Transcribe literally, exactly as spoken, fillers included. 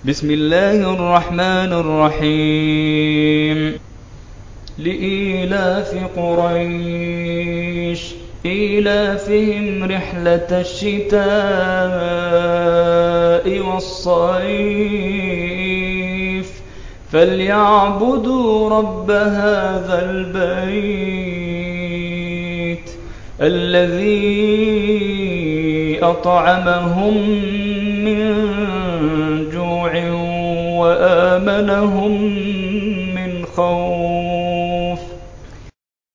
بسم الله الرحمن الرحيم لإيلاف قريش إيلافهم رحلة الشتاء والصيف فليعبدوا رب هذا البيت الذي أطعمهم من جوع وآمنهم من خوف